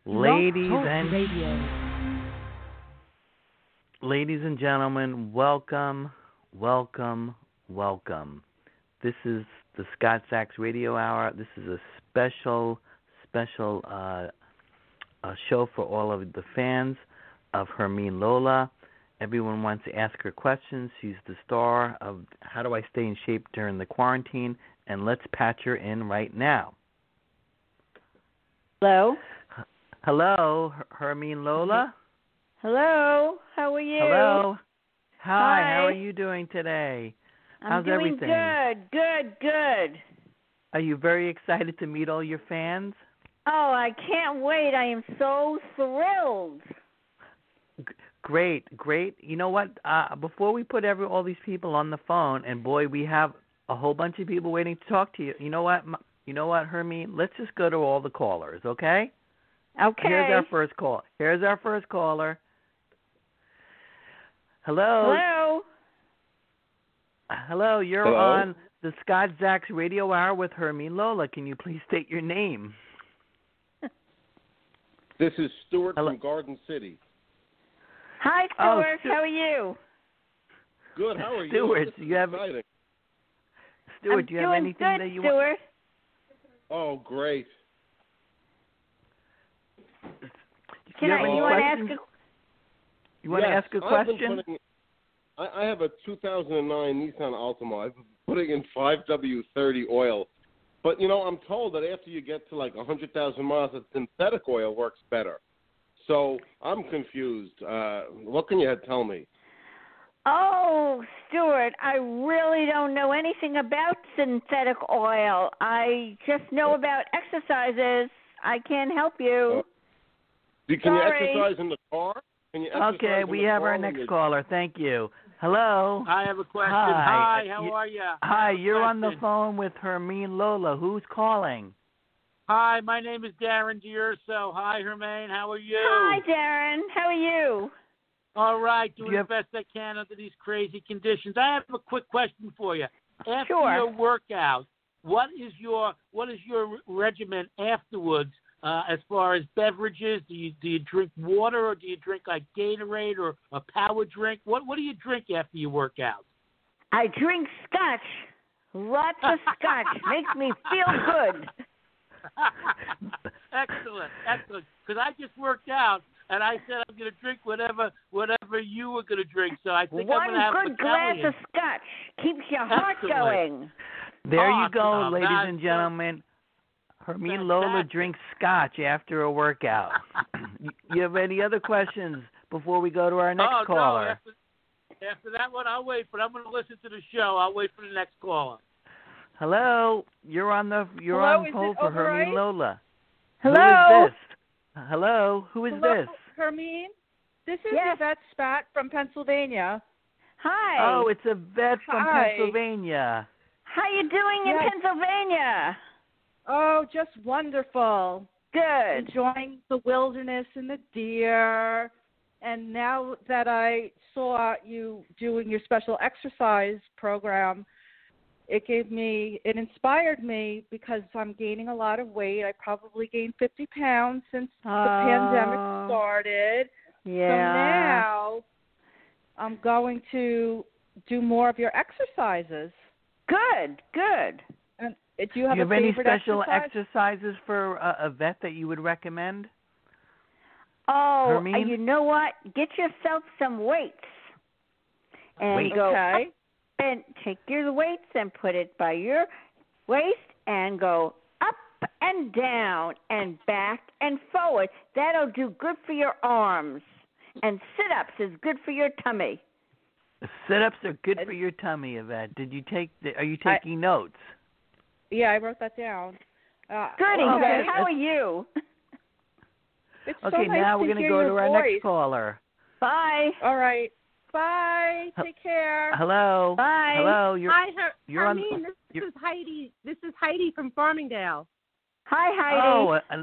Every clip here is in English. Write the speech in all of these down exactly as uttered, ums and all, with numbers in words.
Ladies and Radio. Ladies and gentlemen, welcome, welcome, welcome. This is the Scott Sachs Radio Hour. This is a special, special uh, a show for all of the fans of Hermine Lola. Everyone wants to ask her questions. She's the star of How Do I Stay in Shape During the Quarantine? And let's patch her in right now. Hello. Hello, Hermine Lola. Hello. How are you? Hello. Hi. Hi. How are you doing today? I'm How's doing everything? good. Good. Good. Are you very excited to meet all your fans? Oh, I can't wait. I am so thrilled. G- great, great. You know what? Uh, before we put every all these people on the phone, and boy, we have a whole bunch of people waiting to talk to you. You know what? You know what, Hermine? Let's just go to all the callers, okay? Okay. Here's our first call. Here's our first caller. Hello. Hello. Hello. You're Hello? on the Scott Sachs Radio Hour with Hermine Lola. Can you please state your name? This is Stuart Hello. from Garden City. Hi, Oh, Stuart. Stu- How are you? Good. How are Stuart, you? This is you have- exciting. Stuart, I'm do you have doing anything good, that you Stuart. Oh, great. want? Can you I? have any You want to questions? ask? You want yes, to ask a I've been question? putting, I, I have a two thousand nine Nissan Altima. I've been putting in five W thirty oil. But, you know, I'm told that after you get to like one hundred thousand miles, that synthetic oil works better. So I'm confused. Uh, what can you tell me? Oh, Stuart, I really don't know anything about synthetic oil. I just know about exercises. I can't help you. Uh, Do- Can Sorry. you exercise in the car? Can you exercise Okay, in we the have car our when next you- caller. Thank you. Hello. I have a question. Hi. Hi, how You- are you? Hi, you're on the phone with Hermine Lola. Who's calling? Hi, my name is Darren D'Urso. Hi, Hermine. How are you? Hi, Darren. How are you? All right, doing Do you have- the best I can under these crazy conditions. I have a quick question for you. After Sure. your workout, what is your what is your regimen afterwards? Uh, as far as beverages, do you do you drink water or do you drink like Gatorade or a power drink? What what do you drink after you work out? I drink scotch. Lots of scotch. Makes me feel good. Excellent, excellent. Because I just worked out and I said I'm going to drink whatever whatever you were going to drink. So I think One I'm going to have good glass Italian. of scotch keeps your heart Excellent. going. There you go, Awesome. ladies That's and so- gentlemen. Hermine Lola Fantastic. drinks scotch after a workout. You- you have any other questions before we go to our next oh, caller? No, after, after that one, I'll wait. But I'm going to listen to the show. I'll wait for the next caller. Hello, you're on the you're Hello, on is hold it for Hermine Overright? Lola. Hello. Who is this? Hello, who is Hello, this? Hermine? This is Yes. Yvette Spat from Pennsylvania. Hi. Oh, it's a vet from Hi. Pennsylvania. How you doing in Yes. Pennsylvania? Oh, just wonderful. Good. Enjoying the wilderness and the deer. And now that I saw you doing your special exercise program, it gave me, it inspired me because I'm gaining a lot of weight. I probably gained fifty pounds since the Oh. pandemic started. So Yeah. now I'm going to do more of your exercises. Good. Good. And uh, do you have Do you have a any favorite special exercise? exercises for a, a vet that you would recommend? Oh, Hermine? you know what? Get yourself some weights and Weights. go Okay. up and take your weights and put it by your waist and go up and down and back and forward. That'll do good for your arms. And sit-ups is good for your tummy. Sit-ups are good for your tummy, Yvette. Did you take? The, are you taking notes? Yeah, I wrote that down. Uh, Good, Well, Yvette. okay. How are you? It's Okay, so nice now to we're gonna hear go your to our voice. next caller. Bye. All right. Bye. Hel- Take care. Hello. Bye. Hello. You're, Hi, Her- you're on- Hermine. This, you're- is Heidi. This is Heidi from Farmingdale. Hi, Heidi. Oh, uh,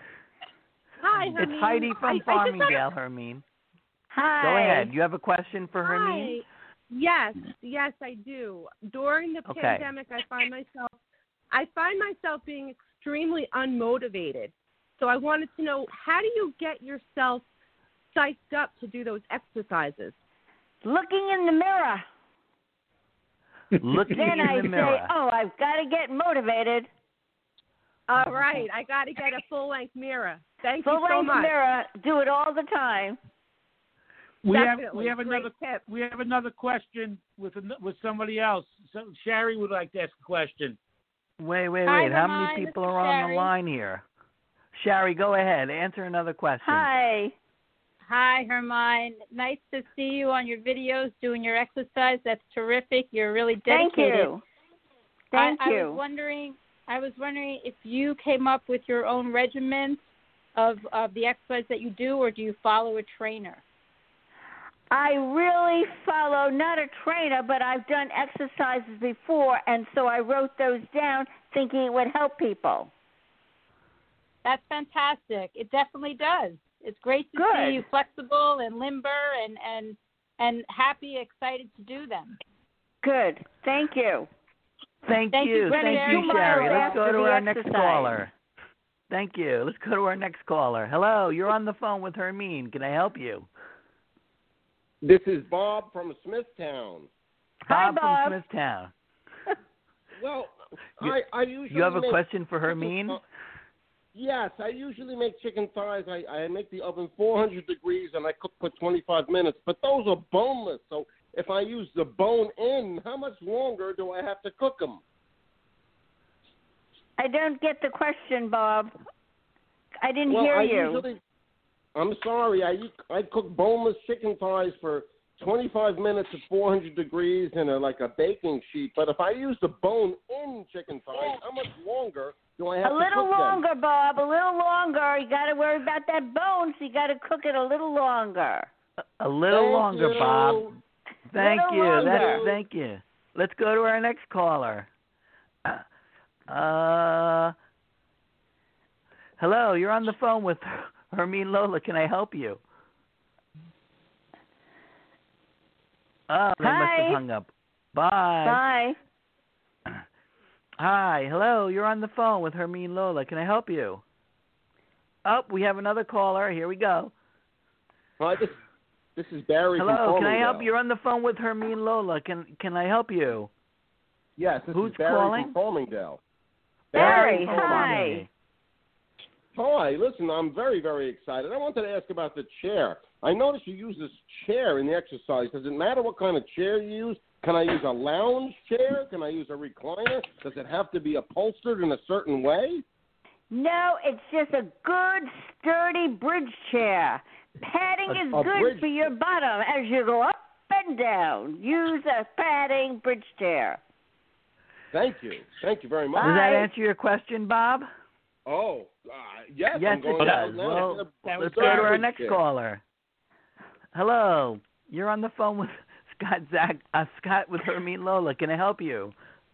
Hi, it's Hermine. Heidi from I, I just have- Farmingdale, Hermine. Hi. Go ahead. You have a question for Hi. Hermine? Yes, yes, I do. During the Okay. pandemic, I find myself, I find myself being extremely unmotivated. So I wanted to know, how do you get yourself psyched up to do those exercises? Looking in the mirror. Looking Then in I the mirror. say, oh, I've got to get motivated. All right, I got to get a full-length mirror. Thank Full you so length much. mirror. Do it all the time. We have Definitely. we have Great another tip. we have another question with an- with somebody else. So Sherry would like to ask a question. Wait, wait, Hi, wait. How Ramon. many people This is are on Sherry. the line here? Sherry, go ahead. Answer another question. Hi. Hi, Hermine. Nice to see you on your videos doing your exercise. That's terrific. You're really dedicated. Thank you. Thank I, you. I was wondering. I was wondering if you came up with your own regimen of of the exercise that you do, or do you follow a trainer? I really follow not a trainer, but I've done exercises before, and so I wrote those down thinking it would help people. That's fantastic. It definitely does. It's great to Good. see you flexible and limber and and and happy, excited to do them. Good. Thank you. Thank, Thank you. you, Thank Sherry. you, Two Sherry. miles Let's go after to the our next exercise. caller. Thank you. Let's go to our next caller. Hello, you're on the phone with Hermine. Can I help you? This is Bob from Smithtown. Hi, Bob, Bob. from Smithtown. Well, You- I, I usually You have a make question for chicken Hermine? thi- Yes, I usually make chicken thighs. I, I make the oven four hundred degrees and I cook for twenty-five minutes. But those are boneless. So if I use the bone in, how much longer do I have to cook them? I don't get the question, Bob. I didn't Well, hear I you. usually. I'm sorry. I I cook boneless chicken thighs for twenty-five minutes at four hundred degrees in a like a baking sheet. But if I use the bone-in chicken thighs, how much longer do I have A to little cook longer, them? Bob. A little longer. You got to worry about that bone, so you got to cook it a little longer. A little Thank longer, you. Bob. Thank Little you. longer. That's, thank you. Let's go to our next caller. Uh, hello, you're on the phone with Hermine Lola. Can I help you? Oh, they must Hi. have hung up. Bye. Bye. Hi, hello, you're on the phone with Hermine Lola. Can I help you? Oh, we have another caller. Here we go. Hi, this this is Barry from Hello, can I help Farmingdale. you? You're on the phone with Hermine Lola. Can can I help you? Yes, this Who's is Barry calling? from Farmingdale. Barry, from hi. Hi, listen, I'm very, very excited. I wanted to ask about the chair. I noticed you use this chair in the exercise. Does it matter what kind of chair you use? Can I use a lounge chair? Can I use a recliner? Does it have to be upholstered in a certain way? No, it's just a good, sturdy bridge chair. Padding A- is a good bridge- for your bottom as you go up and down. Use a padding bridge chair. Thank you. Thank you very much. Does that Bye. answer your question, Bob? Oh, uh, yes. Yes, I'm going it out does. now. Well, Get a- that was let's go to our bridge next chair. caller. Hello, you're on the phone with Scott Zach, uh, Scott with Hermine Lola. Can I help you?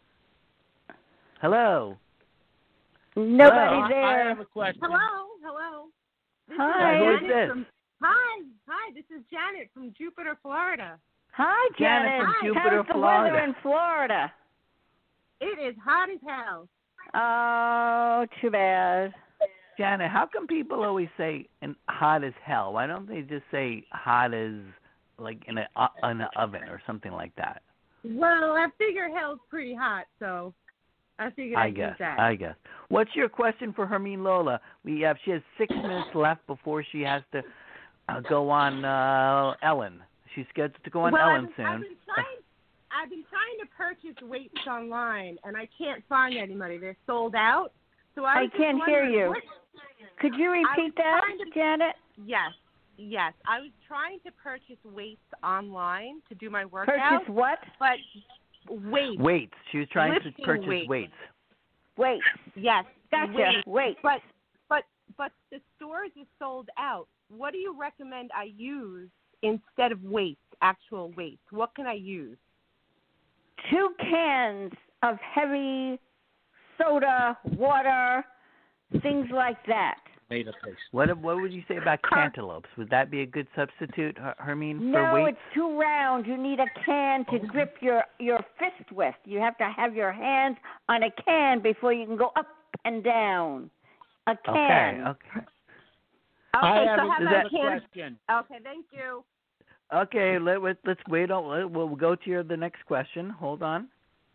Hello. Nobody Hello. I, I there. have a question. Hello, hello. This Hi. is Who is Janet this? From, hi, hi. This is Janet from Jupiter, Florida. Hi, Janet Janet. from How's Jupiter, the Florida. weather in Florida? It is hot as hell. Oh, too bad. Janet, how come people always say and hot as hell? Why don't they just say hot as like in a uh, in an oven or something like that? Well, I figure hell's pretty hot, so I figured I I'd guess. use that. I guess. What's your question for Hermine Lola? We have she has six minutes left before she has to uh, go on uh, Ellen. She's scheduled to go on well, Ellen I've, soon. I've been trying. I've been trying to purchase weights online, and I can't find anybody. They're sold out. So I, I was just can't hear wondering you. what- Could you repeat that, trying to- Janet? Yes, yes. I was trying to purchase weights online to do my workout, Purchase what? but weights. Weights. She was trying to Lifting purchase weights. weights. Wait. Yes, Gotcha. weights. Wait. But but but the stores are sold out. What do you recommend I use instead of weights? Actual weights. What can I use? Two cans of heavy soda, water, things like that. Made up place. What what would you say about cantaloupes? Would that be a good substitute, Her- Hermine, for No, weights? it's too round. You need a can to grip your, your fist with. You have to have your hands on a can before you can go up and down. A can. Okay, okay. I Okay, have so how another about can? question. Okay, thank you. Okay, let, let, let's wait. On, we'll go to your, the next question. Hold on.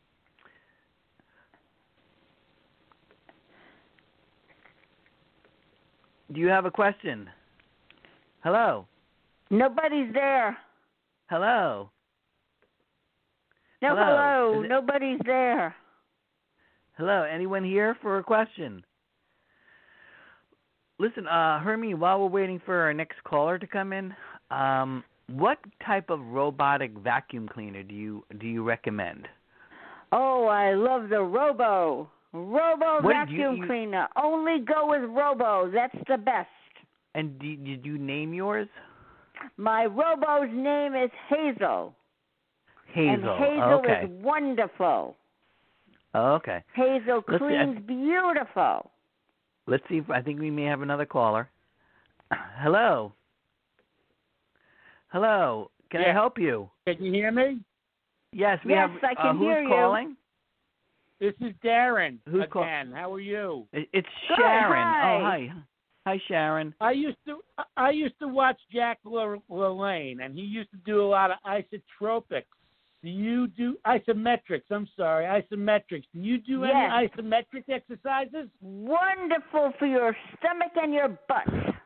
Do you have a question? Hello? Nobody's there. Hello? No, Hello. hello. Is it- Nobody's there. Hello? Anyone here for a question? Listen, uh, Hermie, while we're waiting for our next caller to come in, um, what type of robotic vacuum cleaner do you do you recommend? Oh, I love the Robo. Robo What did you- vacuum you- cleaner. Only go with Robo. That's the best. And did, did you name yours? My Robo's name is Hazel. Hazel. And Hazel okay. is wonderful. Oh, okay. Hazel Let's see, cleans I- beautiful. Let's see if I think we may have another caller. Hello. Hello. Can I Yeah. help you? Can you hear me? Yes, we Yes, have. I can uh, who's hear you. calling? This is Darren Who's call- again. How are you? It- It's Good, Sharon. hi. Oh, hi. Hi, Sharon. I used to I used to watch Jack La- LaLanne, and he used to do a lot of isotropics. Do you do isometrics? I'm sorry, isometrics. Do you do Yes. any isometric exercises? Wonderful for your stomach and your butt.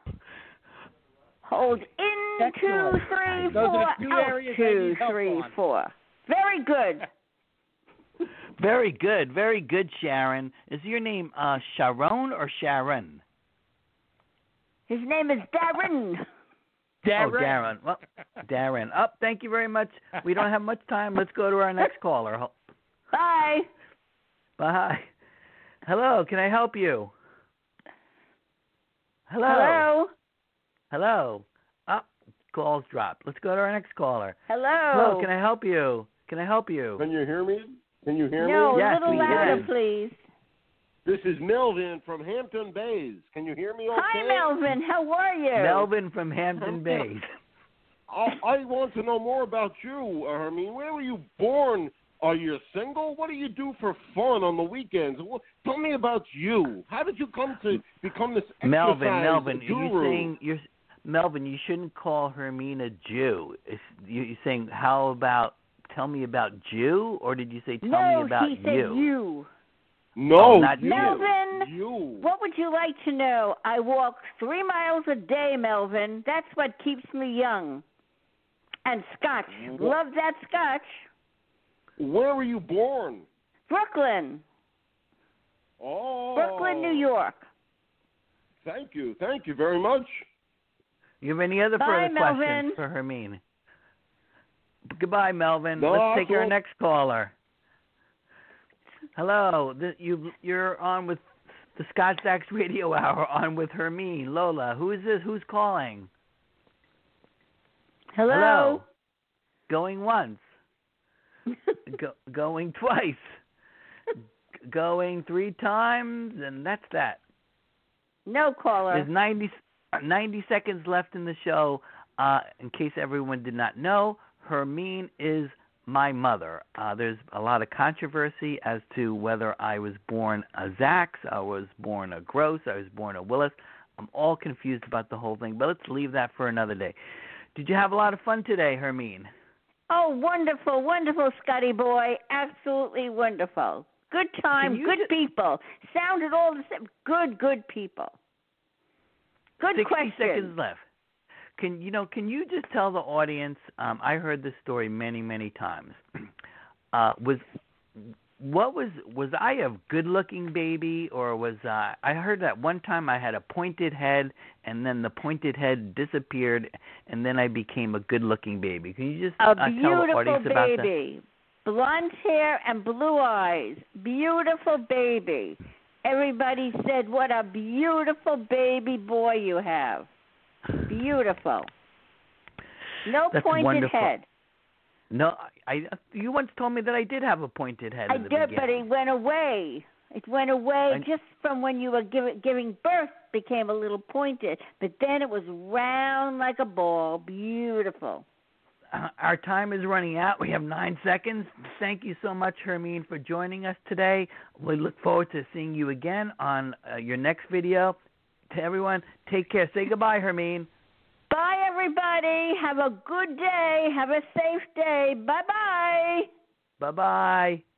Hold in, two, Excellent. three, Those four, are the two out, areas I two, need help three, on. four. Very good. Very good. Very good, Sharon. Is your name uh, Sharon or Sharon? His name is Darren. Darren. Oh, Darren. Well, Darren. Up. Oh, thank you very much. We don't have much time. Let's go to our next caller. Ho- Bye. Bye. Hello. Can I help you? Hello. Hello. Hello. Up. Calls dropped. Let's go to our next caller. Hello. Hello. Can I help you? Can I help you? Can you hear me? Can you hear No, me? Yes, a little we louder, can. please. This is Melvin from Hampton Bays. Can you hear me okay? Hi, Melvin. How are you? Melvin from Hampton Bays. I, I want to know more about you, Hermine. Where were you born? Are you single? What do you do for fun on the weekends? What, tell me about you. How did you come to become this exercise Melvin, Melvin, guru? are you saying you're Melvin? You shouldn't call Hermine a Jew. It's, you're saying how about tell me about Jew, or did you say tell no, me about he said you? you. No, Oh, not you. Melvin, You. what would you like to know? I walk three miles a day, Melvin. That's what keeps me young. And scotch. Wha- Love that scotch. Where were you born? Brooklyn. Oh. Brooklyn, New York. Thank you. Thank you very much. You have any other Bye, further Melvin. questions for Hermine? Goodbye, Melvin. No, Let's take our cool. next caller. Hello, th- you you're on with the Scott Sachs Radio Hour on with Hermine. Lola, who is this? Who's calling? Hello. Hello. Going once. Go, going twice. G- going three times, and that's that. No caller. There's ninety, ninety seconds left in the show. Uh, in case everyone did not know, Hermine is my mother. Uh, there's a lot of controversy as to whether I was born a Zachs, I was born a Gross, I was born a Willis. I'm all confused about the whole thing, but let's leave that for another day. Did you have a lot of fun today, Hermine? Oh, wonderful, wonderful, Scotty boy. Absolutely wonderful. Good time, Can you good ju- people. Sounded all the same. Good, good people. Good sixty question. seconds left. Can you know? Can you just tell the audience? Um, I heard this story many, many times. Uh, was what was was I a good-looking baby, or was uh, I heard that one time I had a pointed head, and then the pointed head disappeared, and then I became a good-looking baby. Can you just A uh, tell the beautiful audience about that? baby. Blonde hair and blue eyes. Beautiful baby. Everybody said, what a beautiful baby boy you have. Beautiful. No That's pointed wonderful. head. No, I, I. You once told me that I did have a pointed head I in the did, beginning. but it went away. It went away I- just from when you were give, giving birth, became a little pointed. But then it was round like a ball. Beautiful. uh, our time is running out. We have nine seconds. Thank you so much, Hermine, for joining us today. We look forward to seeing you again on uh, your next video. To everyone, take care. Say goodbye, Hermine. Bye, everybody. Have a good day. Have a safe day. Bye-bye. Bye-bye.